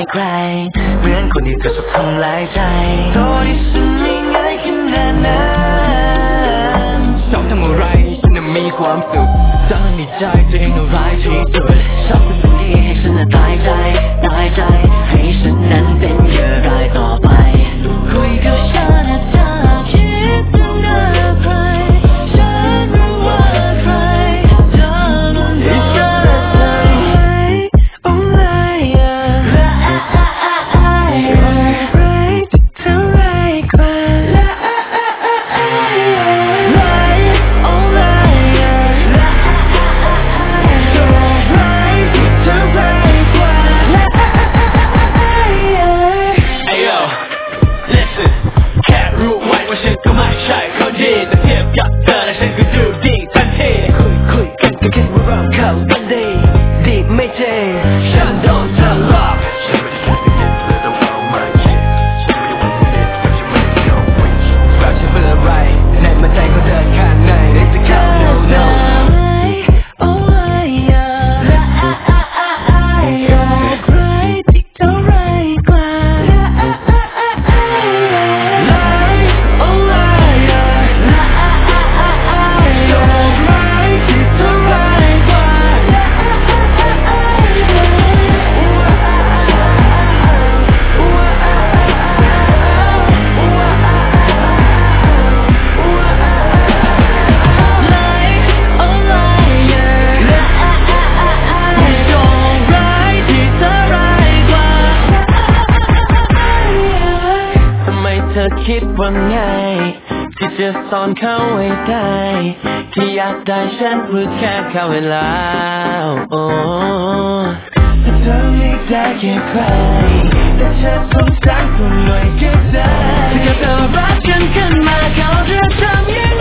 ใครเหมือนคนที่ก็ชอบทำลายใจโดยที่ฉันไม่ง่ายขนาดนั้นชอบทำอะไรฉันน่ะมีความสุขทั้งในใจตัวเองน่ะร้ายที่สุดชอบเป็นคนดีให้ฉันน่ะตายใจให้ฉันนั้นเป็นเหยื่อรายต่อไปคุยกับฉันนะถ้าคิดถึงหน้าใครฉันรู้ว่าใครเธอนั้นรู้ว่าใคร Oh my right เท่าไรกว่า Oh my Ayo listen แค่รู้ไว้ว่าฉันก็ไม่ใช่คนดีแต่เทียบกับเธอแล้วฉันก็ดูดีทันทีคุยกันก็แค่ว่าเราเข้ากันดีดีไม่เจฉันโดนเธอหลอกฉันไม่ได้แค่จะเก็บเลยต้องเอามาคิดฉันไม่ได้ว่าจะเด็ดแต่ฉันไม่ได้ยอมวิ่งว่าฉันเป็นอะไรในหัวใจของเธอข้างในได้จะเข้า no no Oh my right เท่าไรกว่า Oh my so right เท่าไรกว่าเธอคิดว่าไงที่จะสอนเขาให้ได้ที่อยากได้ฉันรู้แค่เข้าเวลาโอ้ถ้าเธอไม่ได้แค่ใครแต่ฉันสงสารคนหน่อยก็ได้ถ้าเธอรักกันขึ้นมาเขาจะทำยัง